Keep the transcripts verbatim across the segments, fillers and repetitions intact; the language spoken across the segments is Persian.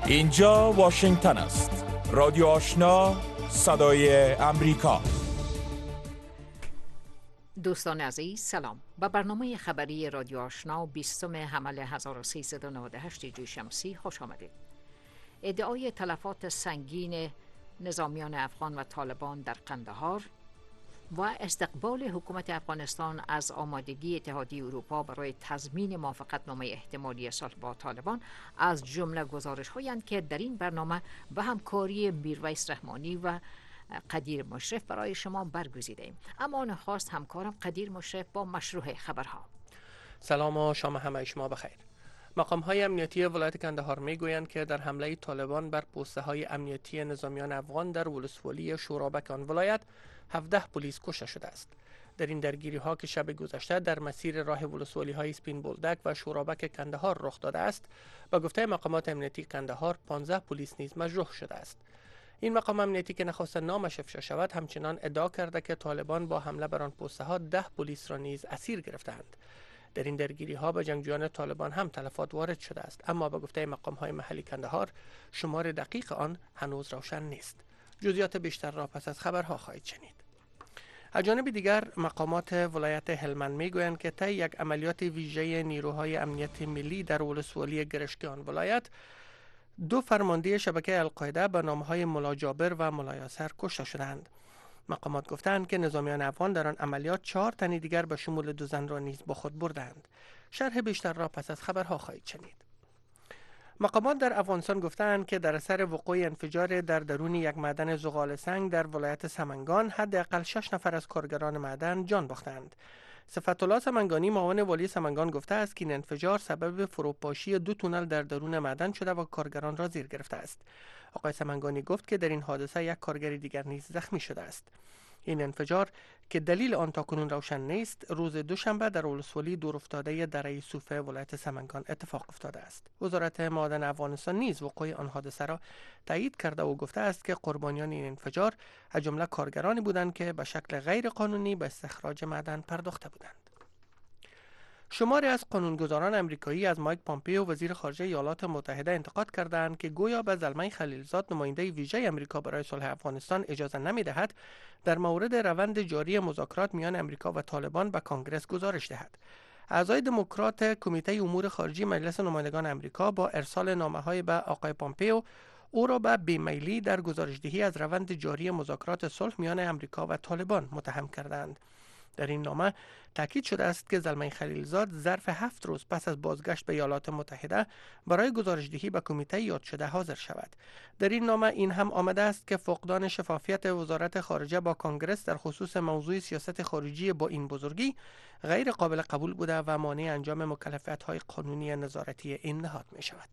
اینجا واشنگتن است. رادیو آشنا، صدای امریکا. دوستان عزیز سلام. با برنامه خبری رادیو آشنا بیستم حمل هزار و سیصد و نود و هشت هجری شمسی خوش آمدید. ادعای تلفات سنگین نظامیان افغان و طالبان در قندهار و استقبال حکومت افغانستان از آمادگی اتحادیه اروپا برای تضمین موافقتنامه احتمالی صلح با طالبان از جمله گزارش‌هایی که در این برنامه به همکاری میرویس رحمانی و قدیر مشرف برای شما برگزیده ایم. اما نخست همکارم قدیر مشرف با مشروع خبرها. سلام و شام همه شما بخیر. مقام های امنیتی ولایت کندهار می گویند که در حمله طالبان بر پوسته های امنیتی نظامیان افغان در ولسوالی شورابک آن ولایت هفده پلیس کشته شده است. در این درگیری ها که شب گذشته در مسیر راه ولسوالی های سپین بولدک و شورابک کندهار رخ داده است، با گفته مقامات امنیتی کندهار پانزده پلیس نیز مجروح شده است. این مقام امنیتی که نخواست نامش افشا شود همچنان ادعا کرده که طالبان با حمله بر آن پوسته ها ده پلیس را نیز اسیر گرفتند. در این درگیری ها به جنگجویان طالبان هم تلفات وارد شده است، اما به گفته مقام های محلی کندهار شمار دقیق آن هنوز روشن نیست. جزئیات بیشتر را پس از خبرها خواهید شنید. از جانب دیگر مقامات ولایت هلمند میگویند که طی یک عملیات ویژه نیروهای امنیت ملی در ولسوالی گرشک آن ولایت دو فرمانده شبکه القاعده به نامهای ملا جابر و ملا یاسر کشته شدند. مقامات گفتند که نظامیان افغان در آن عملیات چهار تن دیگر به شمول دو زن را نیز با خود بردند. شرح بیشتر را پس از خبرها خواهید شنید. مقامات در افغانستان گفتند که در اثر وقوع انفجار در درون یک معدن زغال سنگ در ولایت سمنگان حداقل شش نفر از کارگران معدن جان باختند. صفت الله سمنگانی معاون والی سمنگان گفته است که این انفجار سبب فروپاشی دو تونل در درون معدن شده و کارگران را زیر گرفته است. آقای سمنگانی گفت که در این حادثه یک کارگر دیگر نیز زخمی شده است. این انفجار که دلیل آن تاکنون روشن نیست، روز دوشنبه در ولسوالی دور افتاده دره صوفه ولایت سمنگان اتفاق افتاده است. وزارت معدن افغانستان نیز وقوع آن حادثه را تایید کرده و گفته است که قربانیان این انفجار از جمله کارگرانی بودند که به شکل غیر قانونی به استخراج معدن پرداخته بودند. شماری از قانونگذاران امریکایی از مایک پامپیو وزیر خارجه ایالات متحده انتقاد کردند که گویا به زلمه خلیلزاد نماینده ویژه امریکا برای صلح افغانستان اجازه نمی‌دهد در مورد روند جاری مذاکرات میان امریکا و طالبان به کانگرس گزارش دهد. اعضای دموکرات کمیته امور خارجی مجلس نمایندگان امریکا با ارسال نامه‌های به آقای پامپیو او را به بیمیلی در گزارش‌دهی از روند جاری مذاکرات صلح میان امریکا و طالبان متهم کردند. در این نامه تاکید شده است که زلمه خلیلزاد ظرف هفت روز پس از بازگشت به ایالات متحده برای گزارشدهی به کمیته یاد شده حاضر شود. در این نامه این هم آمده است که فقدان شفافیت وزارت خارجه با کانگرس در خصوص موضوع سیاست خارجی با این بزرگی غیر قابل قبول بوده و مانع انجام مکلفیت‌های قانونی نظارتی این نهاد می شود.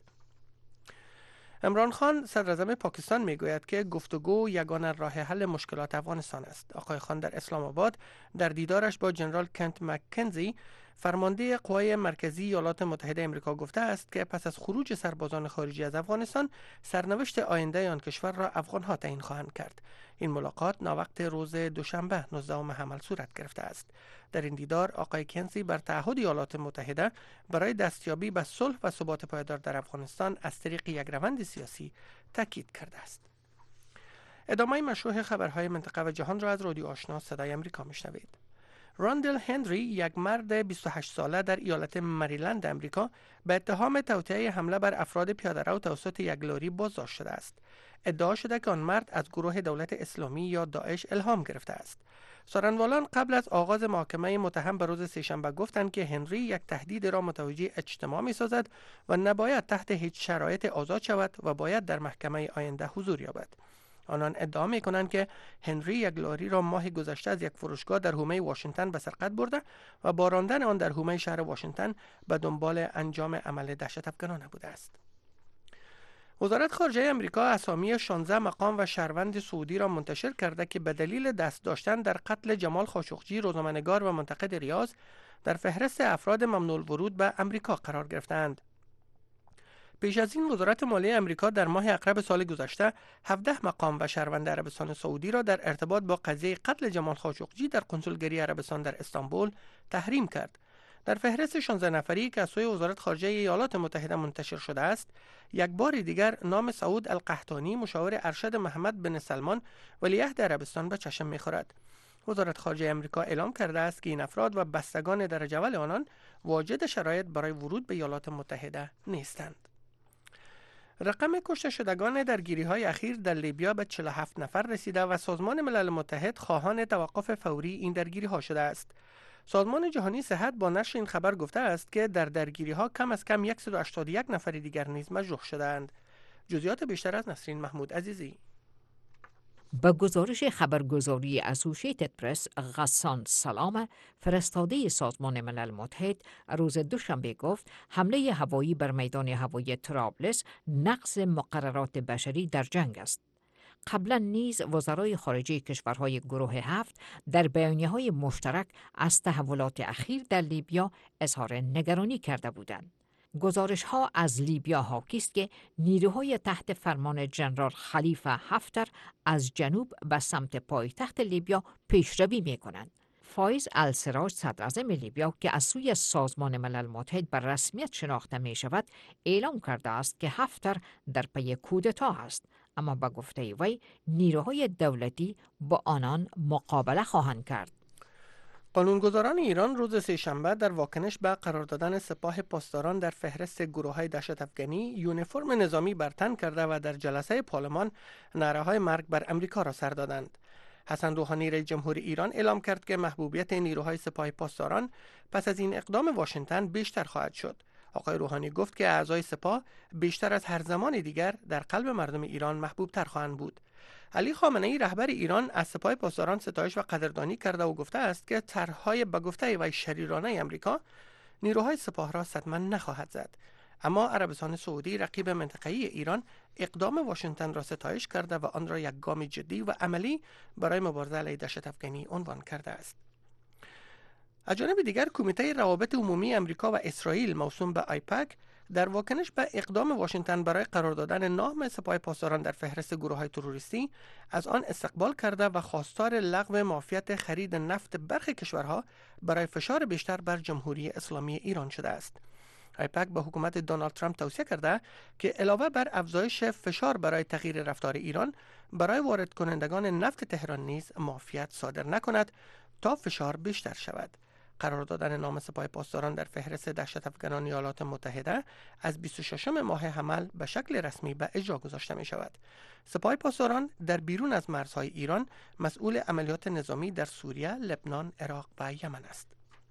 عمران خان صدر اعظم پاکستان میگوید که گفتگو یگانه راه حل مشکلات افغانستان است. آقای خان در اسلام آباد در دیدارش با جنرال کنت مکنزی فرمانده قوای مرکزی ایالات متحده آمریکا گفته است که پس از خروج سربازان خارجی از افغانستان سرنوشت آینده آن کشور را افغان‌ها تعیین خواهند کرد. این ملاقات ناوقت روز دوشنبه نوزدهم حمل صورت گرفته است. در این دیدار آقای کنزی بر تعهد ایالات متحده برای دستیابی به صلح و ثبات پایدار در افغانستان از طریق یک روند سیاسی تاکید کرده است. ادامه مشروع خبرهای منطقه و جهان را از رادیو آشنا صدای آمریکا میشنوید. راندل هنری، یک مرد بیست و هشت ساله در ایالت مریلند آمریکا، به اتهام توطئه حمله بر افراد پیاده‌رو توسط یک لاری بازداشت شده است. ادعا شده که آن مرد از گروه دولت اسلامی یا داعش الهام گرفته است. سارنوالان قبل از آغاز محاکمه متهم به روز سه‌شنبه گفتند که هنری یک تهدید را متوجه اجتماع می‌سازد و نباید تحت هیچ شرایط آزاد شود و باید در محکمه آینده حضور یابد. آنان ادعا می‌کنند که هنری یک لاری را ماه گذشته از یک فروشگاه در حومه واشنگتن به سرقت برده و با راندن آن در حومه شهر واشنگتن به دنبال انجام عمل دهشت‌افکنانه بوده است. وزارت خارجه امریکا اسامی شانزده مقام و شهروند سعودی را منتشر کرده که به دلیل دست داشتن در قتل جمال خاشقجی، روزنامه‌نگار و منتقد ریاض، در فهرست افراد ممنوع الورود به امریکا قرار گرفتند. پیش از این وزارت مالیه امریکا در ماه اکتبر سال گذشته هفده مقام و شهروند عربستان سعودی را در ارتباط با قضیه قتل جمال خاشقجی در کنسولگری عربستان در استانبول تحریم کرد. در فهرست شانزده نفری که از سوی وزارت خارجه ایالات متحده منتشر شده است، یک بار دیگر نام سعود القحطانی مشاور ارشد محمد بن سلمان ولیعهد عربستان به چشم می‌خورد. وزارت خارجه آمریکا اعلام کرده است که این افراد و بستگان درجه اول آنان واجد شرایط برای ورود به ایالات متحده نیستند. رقم کشته شدگان درگیری‌های اخیر در لیبیا به چهل و هفت نفر رسیده و سازمان ملل متحد خواهان توقف فوری این درگیری‌ها شده است. سازمان جهانی صحت با نشر این خبر گفته است که در درگیری‌ها کم از کم صد و هشتاد و یک نفر دیگر نیز مجروح شدند. جزئیات بیشتر از نسرین محمود عزیزی. با گزارش خبرگزاری اسوسییتد پرس، غسان سلام، فرستاده سازمان ملل متحد، روز دوشنبه گفت حمله هوایی بر میدان هوایی طرابلس نقض مقررات بشری در جنگ است. قبلا نیز وزرای خارجه کشورهای گروه هفت در بیانیه‌های مشترک از تحولات اخیر در لیبیا اظهار نگرانی کرده بودند. گزارش ها از لیبیا حاکی است که نیروهای تحت فرمان جنرال خلیفه حفتر از جنوب به سمت پایتخت لیبیا پیشروی می کنند. فایز السراج، صدراعظم لیبیا که از سوی سازمان ملل متحد بر رسمیت شناخته می شود، اعلام کرده است که حفتر در پی کودتا است، اما با گفته وی نیروهای دولتی با آنان مقابله خواهند کرد. قانونگذاران ایران روز سه‌شنبه در واکنش به قرار دادن سپاه پاسداران در فهرست گروه‌های دهشت افغانی یونیفرم نظامی بر تن کرده و در جلسه پارلمان نعره‌های مرگ بر امریکا را سر دادند. حسن روحانی رئیس جمهور ایران اعلام کرد که محبوبیت نیروهای سپاه پاسداران پس از این اقدام واشنگتن بیشتر خواهد شد. آقای روحانی گفت که اعضای سپاه بیشتر از هر زمان دیگر در قلب مردم ایران محبوب تر خواهند بود. علی خامنه‌ای رهبر ایران از سپاه پاسداران ستایش و قدردانی کرده و گفته است که طرح‌های به گفته وی شریرانه آمریکا نیروهای سپاه را صدمه نخواهد زد. اما عربستان سعودی رقیب منطقه‌ای ایران اقدام واشنگتن را ستایش کرده و آن را یک گام جدی و عملی برای مبارزه علیه دهشت افغانی عنوان کرده است. از جانب دیگر کمیته روابط عمومی آمریکا و اسرائیل موسوم به آیپک در واکنش به اقدام واشنگتن برای قرار دادن نام سپاه پاسداران در فهرست گروه‌های تروریستی از آن استقبال کرده و خواستار لغو معافیت خرید نفت برخی کشورها برای فشار بیشتر بر جمهوری اسلامی ایران شده است. آیپک به حکومت دونالد ترامپ توصیه کرده که علاوه بر افزایش فشار برای تغییر رفتار ایران، برای وارد کنندگان نفت تهران نیز معافیت صادر نکند تا فشار بیشتر شود. قرار دادن نام سپاه پاسداران در فهرست دهشت افغانان ایالات متحده از بیست و ششم ماه حمل به شکل رسمی به اجرا گذاشته می شود. سپاه پاسداران در بیرون از مرزهای ایران مسئول عملیات نظامی در سوریه، لبنان، عراق و یمن است.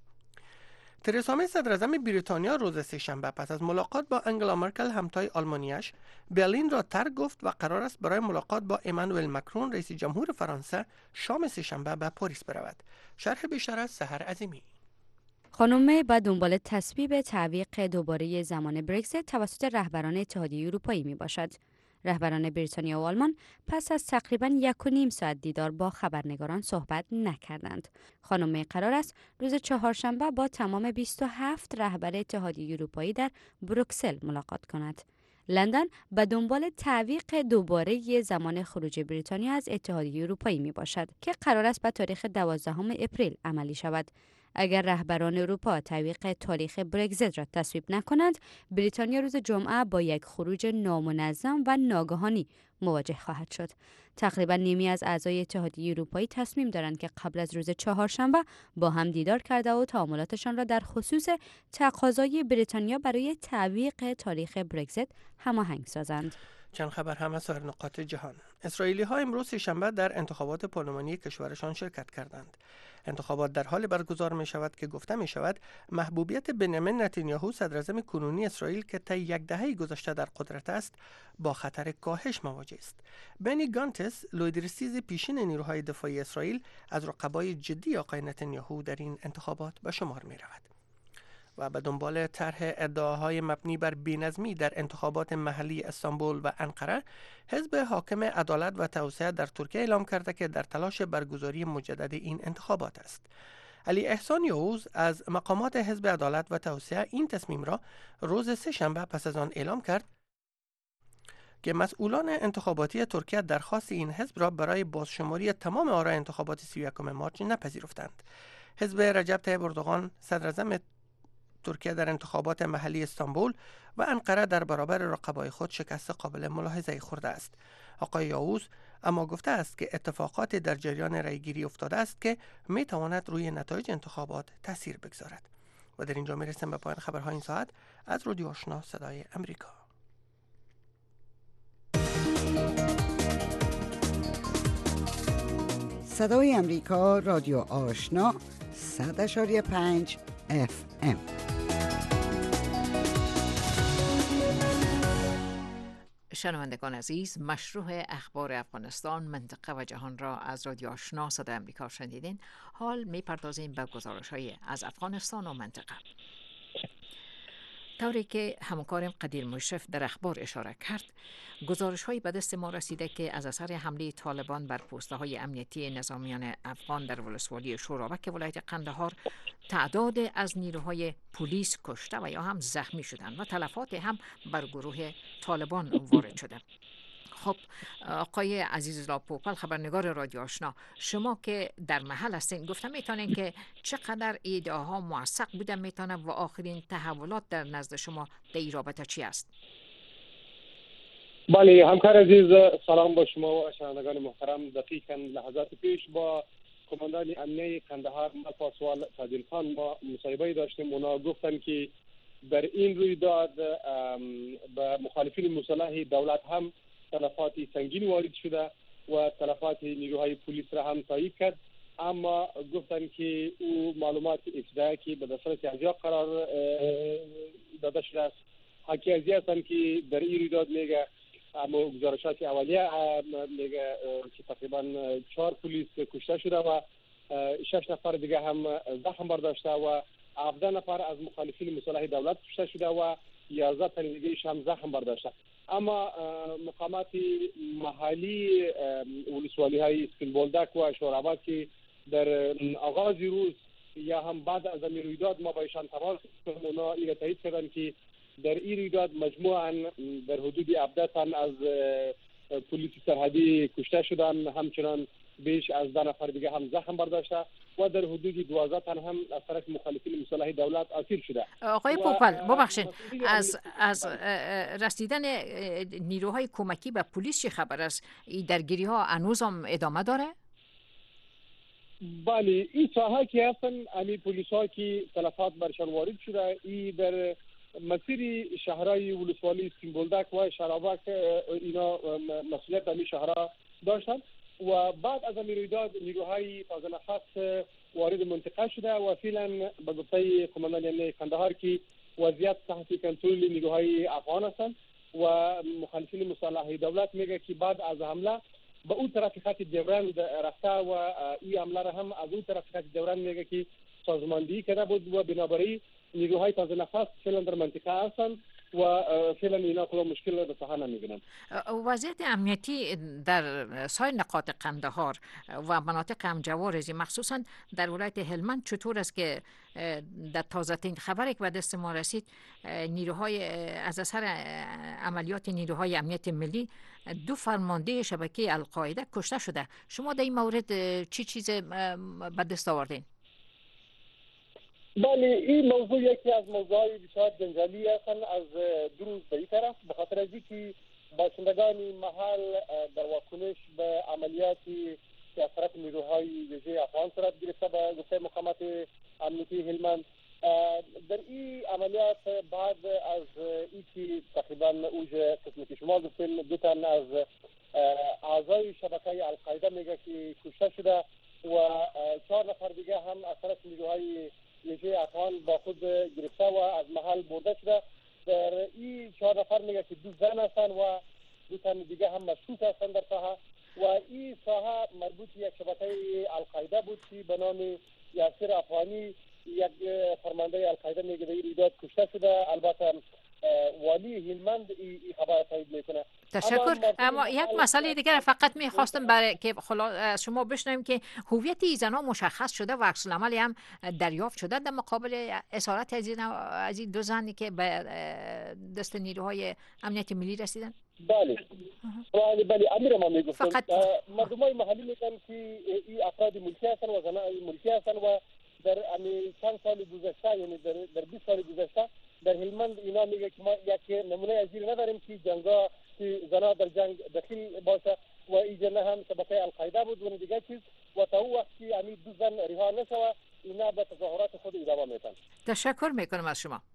ترزا می صدراعظم بریتانیا روز سه‌شنبه پس از ملاقات با انگلا مرکل همتای آلمانیش برلین را ترک گفت و قرار است برای ملاقات با امانوئل مکرون رئیس جمهور فرانسه شام سه‌شنبه به پاریس برود. شرح بیشتر از سحر عظیمی. خانم می به دنبال تصویب تعویق دوباره زمان برگزیت توسط رهبران اتحادیه اروپایی می باشد. رهبران بریتانیا و آلمان پس از تقریباً یک و نیم ساعت دیدار با خبرنگاران صحبت نکردند. خانم می قرار است روز چهارشنبه با تمام بیست و هفت رهبر اتحادیه اروپایی در بروکسل ملاقات کند. لندن به دنبال تعویق دوباره زمان خروج بریتانیا از اتحادیه اروپایی می باشد که قرار است به تاریخ دوازدهم اپریل عملی شود. اگر رهبران اروپا تعویق تاریخ برگزیت را تصویب نکنند، بریتانیا روز جمعه با یک خروج نامنظم و ناگهانی مواجه خواهد شد. تقریبا نیمی از اعضای اتحادیه اروپایی تصمیم دارند که قبل از روز چهارشنبه با هم دیدار کرده و تعاملاتشان را در خصوص تقاضای بریتانیا برای تعویق تاریخ برگزیت هماهنگ سازند. چند خبر هم از سایر نقاط جهان. اسرائیلی ها امروز سه‌شنبه در انتخابات پارلمانی کشورشان شرکت کردند. انتخابات در حال برگزار می شود که گفته می شود محبوبیت بنیامین نتانیاهو صدراعظم کنونی اسرائیل که طی یک دهه گذشته در قدرت است با خطر کاهش مواجه است. بنی گانتس، لویدرسیز پیشین نیروهای دفاعی اسرائیل، از رقبای جدی آقای نتانیاهو در این انتخابات به شمار می رود. و به دنبال طرح ادعاهای مبنی بر بی‌نظمی در انتخابات محلی استانبول و انقره، حزب حاکم عدالت و توسعه در ترکیه اعلام کرده که در تلاش برگزاری مجدد این انتخابات است. علی احسان یاوز از مقامات حزب عدالت و توسعه این تصمیم را روز سه‌شنبه پس از آن اعلام کرد که مسئولان انتخاباتی ترکیه درخواست این حزب را برای بازشماری تمام آرای انتخابات سی و یکم مارس نپذیرفتند. حزب رجب طیب اردوغان صدراعظم ترکیه در انتخابات محلی استانبول و انقره در برابر رقبای خود شکست قابل ملاحظه خورده است. آقای یاوز اما گفته است که اتفاقات در جریان رأیگیری افتاده است که می تواند روی نتایج انتخابات تاثیر بگذارد. و در اینجا می رسیم به پایان خبرهای این ساعت از رادیو آشنا صدای امریکا. صدای امریکا، رادیو آشنا، صد اشاری پنج اف ام. شنوندگان عزیز، مشروع اخبار افغانستان، منطقه و جهان را از رادیو آشنا صدای امریکا شنیدین. حال می پردازیم به گزارش‌های از افغانستان و منطقه. طوری که همکارم قدیر مشرف در اخبار اشاره کرد، گزارش‌هایی به دست ما رسیده که از اثر حمله طالبان بر پست‌های امنیتی نظامیان افغان در ولسوالی شورابک ولایت قندهار، تعداد از نیروهای پلیس کشته و یا هم زخمی شدند و تلفات هم بر گروه طالبان وارد شده. خب آقای عزیزالله پوپل، خبرنگار رادیو آشنا، شما که در محل هستین، گفتم میتونین که چقدر ایده‌ها موثق بوده میتونه و آخرین تحولات در نزد شما در این رابطه چی است؟ بله همکار عزیز، سلام با شما و شنوندگان محترم. دقیقاً لحظات پیش با کماندان امنیه قندهار پاسوال صادق خان ما مصاحبه داشتیم. اونا گفتن که در این رویداد به مخالفین مسلح دولت هم تلفات سنگین وارد شده و تلفات نیروهای پلیس را هم تایید کرد، اما گفتن که او معلومات ابتدایی که به دسترس ازیا قرار داده شده است حاکی ازی هستند که در این رویداد میگه، اما گزارشات اولیه میگه که تقریبا چهار پلیس کشته شده و شش نفر دیگه هم زخم برداشته و هفده نفر از مخالفین مسلح دولت کشته شده و یازده تن دیگه هم زخم برداشته. اما مقامات محلی ولسوالی های اسکندربولدک و شورابک که در آغاز روز یا هم بعد از این رویداد ما با ایشان تماس کردیم، اونا این تایید کردن که در این رویداد مجموعاً در حدود هفده تن از پلیس سرحدی کشته شدن، همچنان بیش از ده نفر دیگه هم زخم برداشته و در حدود دوازده تن هم از طرف مخالفین مسلح دولت اسیر شده. آقای پوپل ببخشید، از از رسیدن نیروهای کمکی به پلیس چه خبر است؟ این درگیری ها هنوز هم ادامه داره؟ بله، این ساحه که هستن امی پلیس ها که تلفات برشان وارد شده، این در مسیر شهرهای ولسوالی اسکندربولدک و شورابک اینا مسئولیت امی شهرها داشتن و بعد از این رویداد نیروهای تازه نفس وارد منطقه شده و فعلا به گفته کماندان امنیه قندهار که وضعیت تحت کنترل نیروهای افغان هستند و مخالفین مسلح دولت میگه که بعد از حمله به اون طرف خط دوران رفته و این حمله را هم از اون طرف خط دوران میگه که سازماندهی کرده بود و بنابراین نیروهای تازه نفس فعلا در منطقه هستند و فعلا اینا کلا مشکل به ساحه نمیبینن. وضعیت امنیتی در سایر نقاط قندهار و مناطق همجوار مخصوصا در ولایت هلمند چطور است که در تازه ترین خبری که به دست ما رسید نیروهای از اثر عملیات نیروهای امنیت ملی دو فرمانده شبکه القاعده کشته شده؟ شما در این مورد چی چیز به دست آوردین؟ بله، این موضوع یکی از موضوعات بسیار جنجالی هستند از دو روز به این طرف، به خاطر از اینکه باشندگان محل در واکنش به عملیاتی که از طرف نیروهای ویژه افغان صورت گرفته به گفته مقامات امنیتی هلمند، در این عملیات بعد از اینکه تقریبا اوج قسمی که شما گفتین دو تن از اعضای شبکه القاعده میگه که کشته شده و چهار نفر دیگه هم از طرف نیروهای ویژه افغان با خود گرفته و از محل برده شده. در این چهار نفر میگه که دو زن هستن و دو تن دیگه هم مشکوک هستن در ساحه و این ساحه مربوط یک شبکه القاعده بود که به نام یاسر افغانی یک فرمانده القاعده میگه در این رویداد کشته شده. البته والی هلمند این خبر تایید میکنه. تشکر. اما یک مسئله دیگر فقط میخواستم برای که خلاص شما بشنویم که هویت این زنها مشخص شده و عکس العمل هم دریافت شده در مقابل اسارت از این دو زنی که به دست نیروهای امنیت ملی رسیدن؟ بله بله بله امیر ما میگفتم مردمای محلی میگن که این افراد ملکی هستن و زنای ملکی هستن و در امی چند سال گذشته، یعنی در در بیست سال گذشته در هلمند اینا میگه که ما یک نمونه از این نداریم که جنگا که زنا در جنگ دخیل باشه و اینجا هم شبکه القاعده بود و دیگه چیز و تا وقت که امی دو زن رها نشوه اینا به تظاهرات خود ادامه میتن. تشکر میکنم از شما.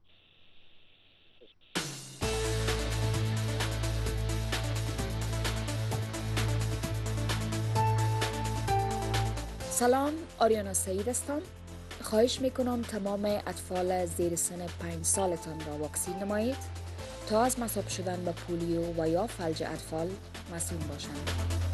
سلام، آریانا سعید هستم. خواهش میکنم تمام اطفال زیر سن پنج سالتان را واکسین نمایید تا از مصاب شدن به پولیو و یا فلج اطفال مسئول باشند.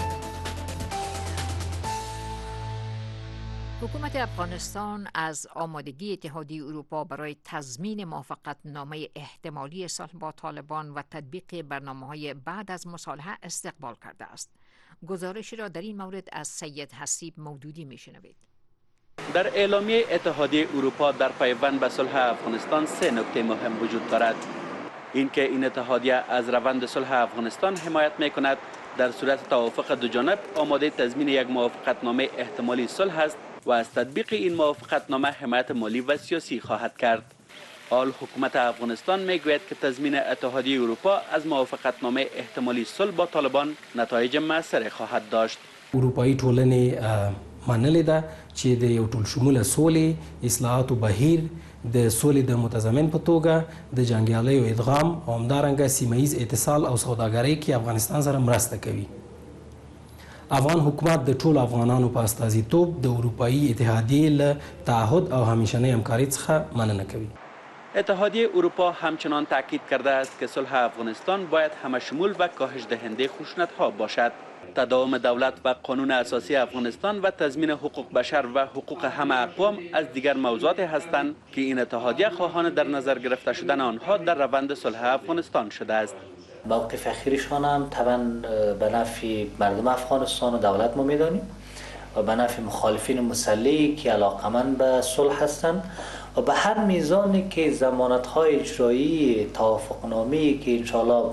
حکومت افغانستان از آمادگی اتحادیه اروپا برای تضمین موافقت نامه احتمالی صلح با طالبان و تطبیق برنامه‌های بعد از مصالحه استقبال کرده است. گزارشی را در این مورد از سید حسیب مودودی میشنوید. در اعلامیه اتحادیه اروپا در پیوند به صلح افغانستان سه نکته مهم وجود دارد. اینکه این اتحادیه از روند صلح افغانستان حمایت میکند، در صورت توافق دو جانب آماده تضمین یک موافقتنامه احتمالی صلح است و از تطبیق این موافقتنامه حمایت مالی و سیاسی خواهد کرد. حال حکومت افغانستان میگوید که تضمین اتحادیه اروپا از موافقتنامه احتمالی صلح با طالبان نتایج موثر خواهد داشت. اروپایی ټولنې منلې ده چې د یو ټول شموله سولې اصلاحاتو بهیر د سولې د متضمن په توګه د جنګیالیو ادغام او همدارنګه سیمه ییز اتصال او سوداګرۍ کې افغانستان سره مرسته کوي. افغان حکومت د ټولو افغانانو په استازیتوب د اروپایي اتحادیې له تعهد او همیشنۍ همکارۍ څخه مننه کوي. اتحادیه اروپا همچنان تاکید کرده است که صلح افغانستان باید همشمول و کاهش دهنده خشونت‌ها باشد. تداوم دولت و قانون اساسی افغانستان و تضمین حقوق بشر و حقوق همه اقوام از دیگر موضوعات هستند که این اتحادیه خواهان در نظر گرفته شدن آنها در روند صلح افغانستان شده است. موقف اخیرشان هم طبعا به نفع مردم افغانستان و دولت ما میدانیم و به نفع مخالفین مسلحی که علاقمند به صلح هستند و به هر میزانی که ضمانت‌های اجرایی توافقنامه‌ای که انشاءالله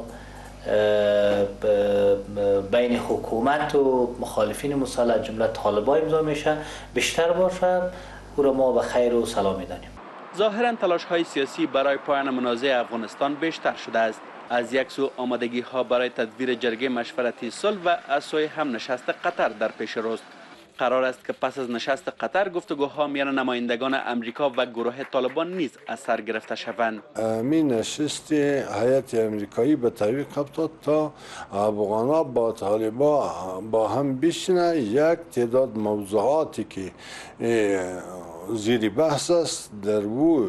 بین حکومت و مخالفین مسلح جمله طالبان امضا میشه بیشتر باشه، او را ما به خیر و سلام میدانیم. ظاهرا تلاش‌های سیاسی برای پایان منازع افغانستان بیشتر شده است. از یک سو آمادگی‌ها برای تدویر جرگه مشورتی صلح و از سوی هم نشست قطر در پیش روست. قرار است که پس از نشست قطر گفتگوها میان نمایندگان امریکا و گروه طالبان نیز از سر گرفته شوند. می نشست هیئت امریکایی به تعویق افتاد تا افغانا با طالبان با هم بشینه یک تعداد موضوعاتی که زیر بحث است در او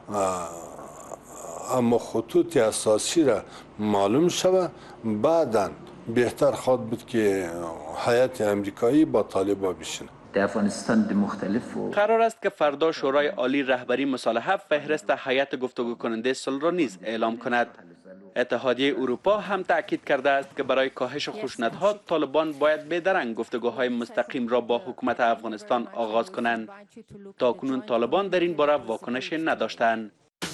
اما خطوط اساسی را معلوم شود. بعداً بهتر خواهد بود که هیئت امریکایی با طالبان بشینه. در افغانستان مختلف و قرار است که فردا شورای عالی رهبری مصالحه فهرست هیئت گفتگو کننده صلح را نیز اعلام کند. اتحادیه اروپا هم تاکید کرده است که برای کاهش خشونت‌ها طالبان باید بی‌درنگ گفتگوهای مستقیم را با حکومت افغانستان آغاز کنند. تاکنون طالبان در این باره واکنش نداشتند.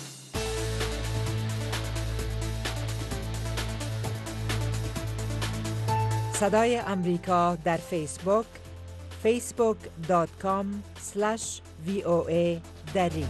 صدای امریکا در فیسبوک فیسبوک دات کام اسلش وی او ای دری.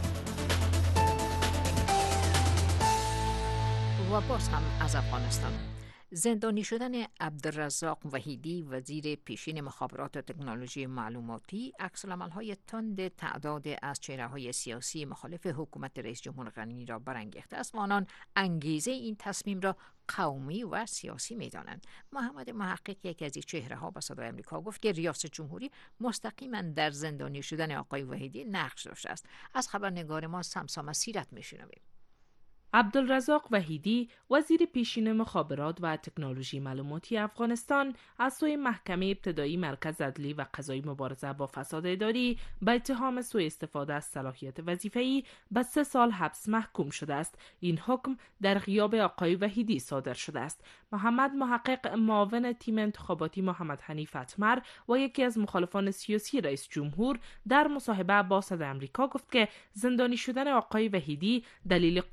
و باز هم از افغانستان. زندانی شدن عبدالرزاق وحیدی وزیر پیشین مخابرات و تکنولوژی معلوماتی عکس‌العمل‌های تند تعداد از چهره‌های سیاسی مخالف حکومت رئیس جمهور غنی را برانگیخته است و آنان انگیزه این تصمیم را قومی و سیاسی می‌دانند. محمد محقق یکی از این چهره‌ها به صدای آمریکا گفت که ریاست جمهوری مستقیما در زندانی شدن آقای وحیدی نقش داشته است. از خبرنگار ما سمسام سیرت می‌شنویم. عبدالرزاق وحیدی وزیر پیشین مخابرات و تکنولوژی معلوماتی افغانستان از سوی محکمه ابتدایی مرکز عدلی و قضایی مبارزه با فساد اداری به اتهام سوء استفاده از صلاحیت وظیفه‌ای به سه سال حبس محکوم شده است. این حکم در غیاب آقای وحیدی صادر شده است. محمد محقق معاون تیم انتخاباتی محمد حنیف اتمر و یکی از مخالفان سیاسی رئیس جمهور در مصاحبه با صدای آمریکا گفت که زندانی شدن آقای وحیدی دلیل قانع کننده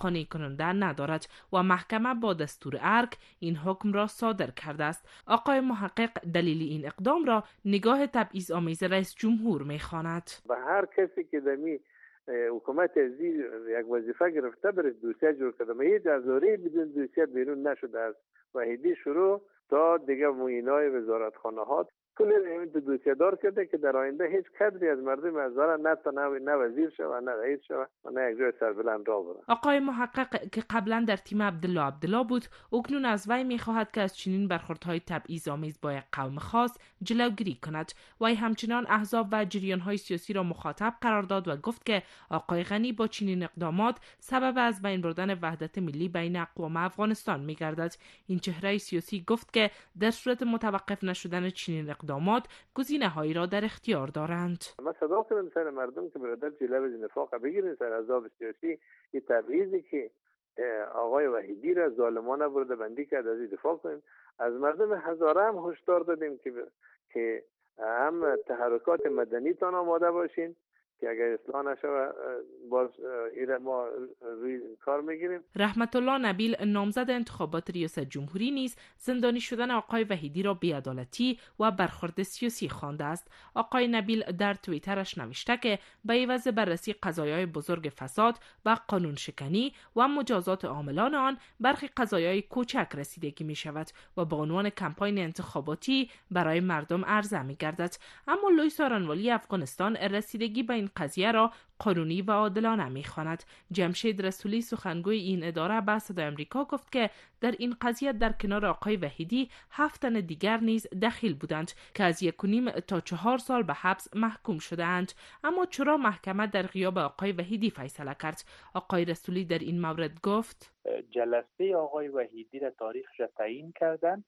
کننده ندارد و محکمه با دستور ارگ این حکم را صادر کرده است. آقای محقق دلیل این اقدام را نگاه تبعیض‌آمیز رئیس جمهور می‌خواند. به هر کسی که دمی حکومت ازی یک وظیفه گرفته برش دوسیه جور کرده، ما هیچ ازاری بدون دوسیه بیرون نشده از وحیدی شروع تا دیگه معینای وزارتخانه ها کل این دوسیه دار کرده که در آینده هیچ کدری از مردم ازار نه تا نه وزیر شود نه رئیس شود و نه یک جای سربلند را بره. آقای محقق که قبلا در تیم عبدالله عبدالله بود، اکنون از وی میخواهد که از چنین برخوردهای تبعیض‌آمیز با یک قوم خاص جلوگیری کند. وی همچنان احزاب و جریان‌های سیاسی را مخاطب قرار داد و گفت که آقای غنی با چنین اقدامات سبب از بین بردن وحدت ملی بین اقوام افغانستان میگردد. این چهره سیاسی گفت که در صورت متوقف نشدن چنین اقدامات گزینه‌هایی را در اختیار دارند. ما صدا کنیم سر مردم که برادر جلوه از نفاق بگیرین، سر عذاب سیاسی این تبعیضی که آقای وحیدی را ظالمانه برده بندی کرد از این دفاع کنیم. از مردم هزاره هم هشدار دادیم که که هم تحرکات مدنی تان آماده باشین که اگر اصلاح نشه باز ایره ما روی کار میگیریم. رحمت الله نبیل نامزد انتخابات ریاست جمهوری نیز زندانی شدن آقای وحیدی را بی‌عدالتی و برخورد سیاسی خوانده است. آقای نبیل در توییترش نوشته که به عوض بررسی قضایای بزرگ فساد و قانون شکنی و مجازات عاملان آن، برخی قضایای کوچک رسیدگی می شود و به عنوان کمپاین انتخاباتی برای مردم عرضه می گردد. اما لوی سارنوالی افغانستان رسیدگی به این قضیه را قانونی و عادلانه می‌خواند. جمشید رسولی سخنگوی این اداره به صدای آمریکا گفت که در این قضیه در کنار آقای وحیدی هفت تن دیگر نیز دخیل بودند که از یک و نیم تا چهار سال به حبس محکوم شده‌اند. اما چرا محکمه در غیاب آقای وحیدی فیصله کرد؟ آقای رسولی در این مورد گفت جلسه آقای وحیدی را تاریخش تعیین کردند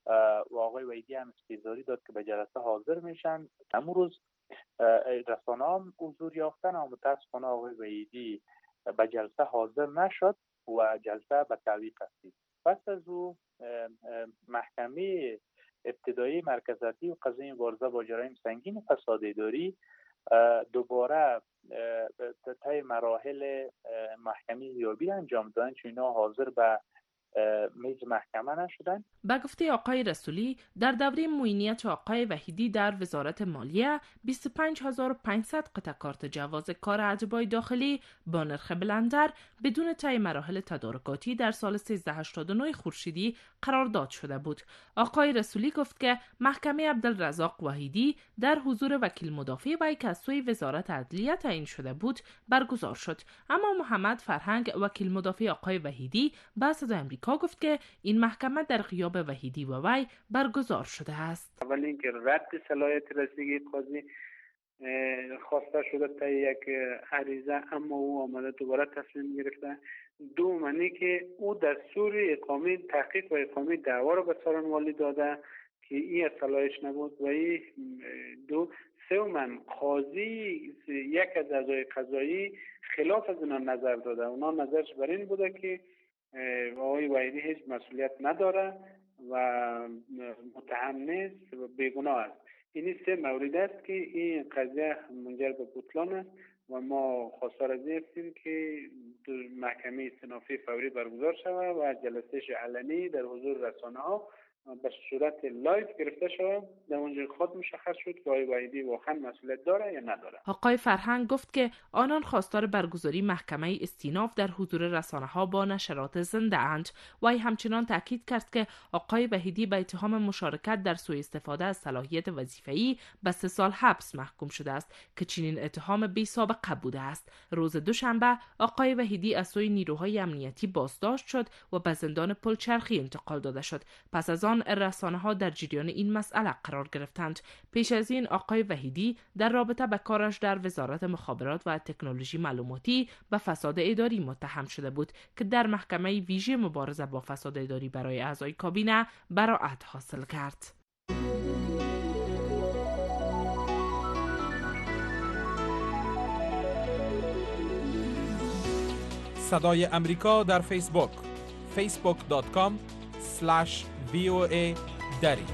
و آقای وحیدی هم استیزاری داد که به جلسه حاضر میشن. امروز رسانه هم حضور یافتن، اما متاسفانه آقای وحیدی به جلسه حاضر نشد و جلسه به تعویق رسید. پس از او محکمه ابتدایی مرکزیتی و قضیه مبارزه با جرایم سنگین فساد اداری دوباره طی مراحل محکمه ریابی انجام دادن، چون اینا حاضر به میز محکمه نشدن. به گفته آقای رسولی در دوره معینیت آقای وحیدی در وزارت مالیه بیست و پنج هزار و پانصد قطعه کارت جواز کار اتباع داخلی با نرخ بلندتر بدون طی مراحل تدارکاتی در سال سیزده هشتاد و نه خورشیدی قرارداد شده بود. آقای رسولی گفت که محکمه عبدالرزاق وحیدی در حضور وکیل مدافع وی که از سوی وزارت عدلیه تعیین شده بود برگزار شد. اما محمد فرهنگ وکیل مدافع آقای وحیدی به صدای آمریکا گفت که این محکمه در غیاب وحیدی و وی برگزار شده است. اول اینکه رد صلاحیت رسیدگی قاضی خواسته شده تا یک عریضه، اما او آمده دوباره تصمیم گرفته. دوم اینه که او دستور اقامه تحقیق و اقامه دعوا رو به سارنوالی داده که این صلاحیتش نبود. و این دو سوم قاضی یک از اعضای قضایی خلاف از اونا نظر داده. اونا نظرش بر این بوده که آقای وحیدی هیچ مسئولیت نداره و متهم نیست و بیگناه است. این سه مورد است که این قضیه منجر به بطلان است و ما خواستار از این هستیم که محکمه استینافی فوری برگزار شود و جلسهش علنی در حضور رسانه ها به صورت لایو گرفته شود. در اونجا خود مشخص شد که آقای وحیدی واقعا مسئولیت داره یا نداره. آقای فرهنگ گفت که آنان خواستار برگزاری محکمه استیناف در حضور رسانه ها با نشرات زنده اند. وی همچنان تاکید کرد که آقای وحیدی به اتهام مشارکت در سوء استفاده از صلاحیت وظیفه‌ای به سه سال حبس محکوم شده است که چنین اتهام بی سابقه بوده است. روز دوشنبه آقای وحیدی از سوی نیروهای امنیتی بازداشت شد و به زندان پلچرخی انتقال داده شد. پس از آن رسانه ها در جریان این مسئله قرار گرفتند. پیش از این آقای وحیدی در رابطه به کارش در وزارت مخابرات و تکنولوژی معلوماتی به فساد اداری متهم شده بود که در محکمه ویژه مبارزه با فساد اداری برای اعضای کابینه براءت حاصل کرد. صدای امریکا در فیسبوک فیسبوک دات کام اسلش وی او ای دری.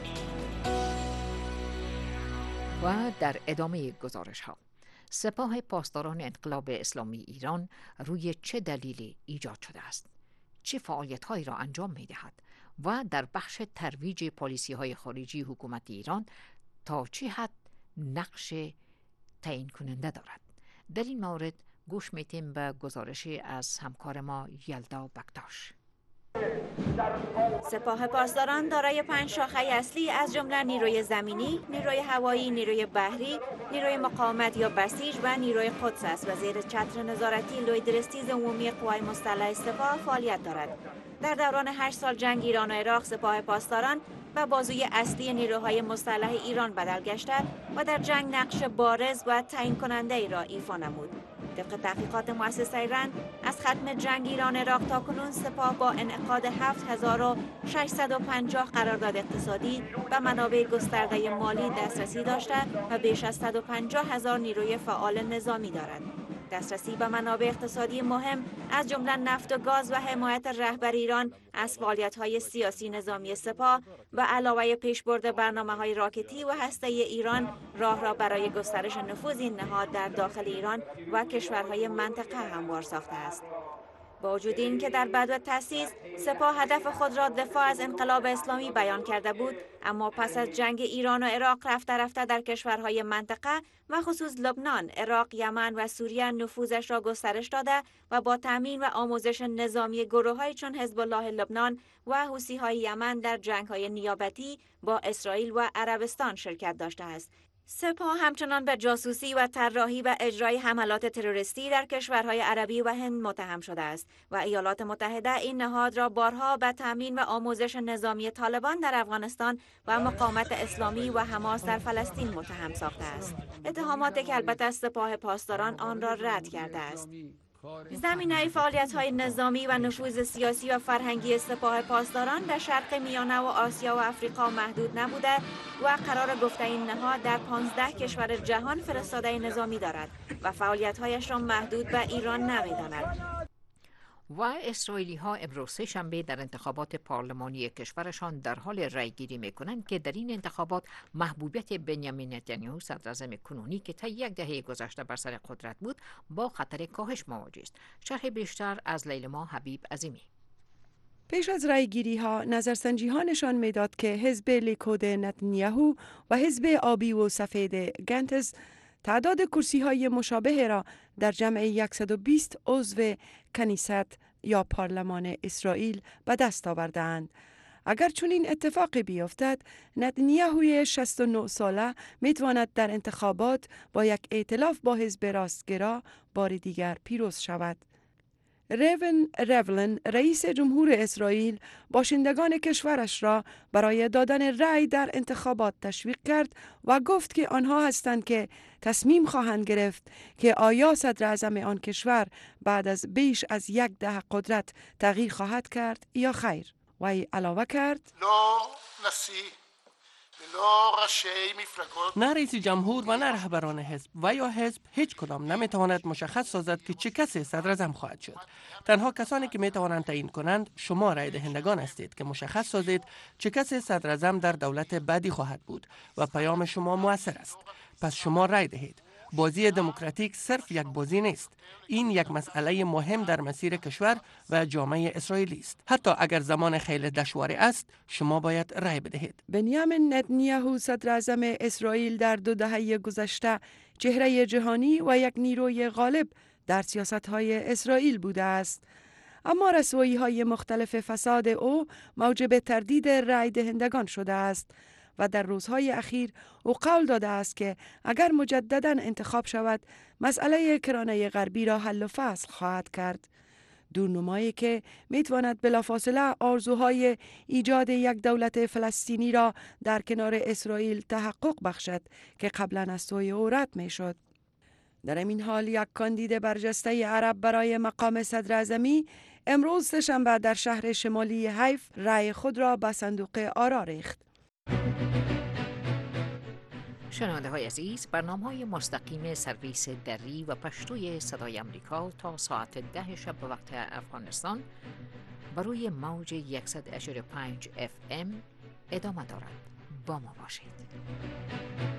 و در ادامه گزارش ها، سپاه پاسداران انقلاب اسلامی ایران روی چه دلیلی ایجاد شده است؟ چه فعالیت‌هایی را انجام می‌دهد و در بخش ترویج پالیسی‌های خارجی حکومت ایران تا چه حد نقش تعیین کننده دارد. در این مورد گوش می‌دیم به گزارشی از همکار ما یلدا بکتاش. سپاه پاسداران دارای پنج شاخه اصلی از جمله نیروی زمینی، نیروی هوایی، نیروی بحری، نیروی مقاومت یا بسیج و نیروی قدس است و زیر چتر نظارتی لوی درستیز عمومی قوای مسلح سپاه فعالیت دارد. در دوران هشت سال جنگ ایران و عراق سپاه پاسداران و بازوی اصلی نیروهای مسلح ایران بدل گشته و در جنگ نقش بارز و تعیین کننده ای را ایفا نمود. طبق تحقیقات مؤسسه رند از ختم جنگ ایران عراق تا کنون سپاه با انعقاد هفت هزار و ششصد و پنجاه قرارداد اقتصادی و منابع گسترده مالی دسترسی داشته و بیش از صد و پنجاه هزار نیروی فعال نظامی دارد. دسترسی به منابع اقتصادی مهم از جمله نفت و گاز و حمایت رهبر ایران از فعالیت‌های سیاسی نظامی سپاه و علاوه پیشبرد برنامه‌های راکتی و هسته‌ای ایران راه را برای گسترش نفوذ این نهاد در داخل ایران و کشورهای منطقه هموار ساخته است. با وجود این که در بدو تأسیس سپاه هدف خود را دفاع از انقلاب اسلامی بیان کرده بود، اما پس از جنگ ایران و عراق رفته رفته در کشورهای منطقه و خصوص لبنان، عراق، یمن و سوریه نفوذش را گسترش داده و با تامین و آموزش نظامی گروه‌های چون حزب الله لبنان و حوثی‌های یمن در جنگ‌های نیابتی با اسرائیل و عربستان شرکت داشته است. سپاه همچنان به جاسوسی و طراحی و اجرای حملات تروریستی در کشورهای عربی و هند متهم شده است و ایالات متحده این نهاد را بارها به تامین و آموزش نظامی طالبان در افغانستان و مقاومت اسلامی و حماس در فلسطین متهم ساخته است. اتهاماتی که البته سپاه پاسداران آن را رد کرده است. زمینه فعالیت‌های نظامی و نفوذ سیاسی و فرهنگی سپاه پاسداران در شرق میانه و آسیا و افریقا محدود نبوده و قرار گفته این نهاد در پانزده کشور جهان فرستاده نظامی دارد و فعالیت‌هایش را محدود به ایران نمی‌داند. و اسرائیلی ها امروز سه شنبه در انتخابات پارلمانی کشورشان در حال رای گیری می کنند که در این انتخابات محبوبیت بنیامین نتانیاهو صدراعظم کنونی که تا یک دهه گذشته بر سر قدرت بود با خطر کاهش مواجه است. شرح بیشتر از لیلما حبیب عظیمی. پیش از رای گیری ها نظرسنجی ها نشان میداد که حزب لیکود نتانیاهو و حزب آبی و سفید گنتس تعداد کرسی های مشابه را در جمع صد و بیست عضو کنیست یا پارلمان اسرائیل به دست آوردند. اگر چنین اتفاقی بیفتد، نتانیاهوی شصت و نه ساله میتواند در انتخابات با یک ائتلاف با حزب راستگرا بار دیگر پیروز شود. ریون ریولن رئیس جمهور اسرائیل باشندگان کشورش را برای دادن رأی در انتخابات تشویق کرد و گفت که آنها هستند که تصمیم خواهند گرفت که آیا صدر اعظم آن کشور بعد از بیش از یک دهه قدرت تغییر خواهد کرد یا خیر. وی علاوه کرد نه رئیس جمهور و نه رهبران حزب و یا حزب هیچ کدام نمیتواند مشخص سازد که چه کسی صدر اعظم خواهد شد. تنها کسانی که میتوانند تعیین کنند شما رای دهندگان هستید که مشخص سازید چه کسی صدر اعظم در دولت بعدی خواهد بود و پیام شما مؤثر است. پس شما رای دهید. بازی دموکراتیک صرف یک بازی نیست. این یک مسئله مهم در مسیر کشور و جامعه اسرائیلی است. حتی اگر زمان خیلی دشواری است، شما باید رای بدهید. بنیامین نتانیاهو صدر اعظم اسرائیل در دو دهه گذشته چهره جهانی و یک نیروی غالب در سیاست‌های اسرائیل بوده است. اما رسوایی‌های مختلف فساد او موجب تردید رای دهندگان شده است. و در روزهای اخیر او قول داده است که اگر مجددا انتخاب شود مسئله کرانه غربی را حل و فصل خواهد کرد. دورنمایی که میتواند بلافاصله آرزوهای ایجاد یک دولت فلسطینی را در کنار اسرائیل تحقق بخشد که قبلا از سوی او رد میشد. در این حال یک کاندید برجسته عرب برای مقام صدر اعظمی امروز سه‌شنبه در شهر شمالی حیف رأی خود را به صندوق آرا ریخت. شنونده های عزیز، برنامه های مستقیم سرویس دری و پشتوی صدای امریکا تا ساعت ده شب به وقت افغانستان بر روی موج صد و پنج اف ام ادامه دارد. با ما باشید.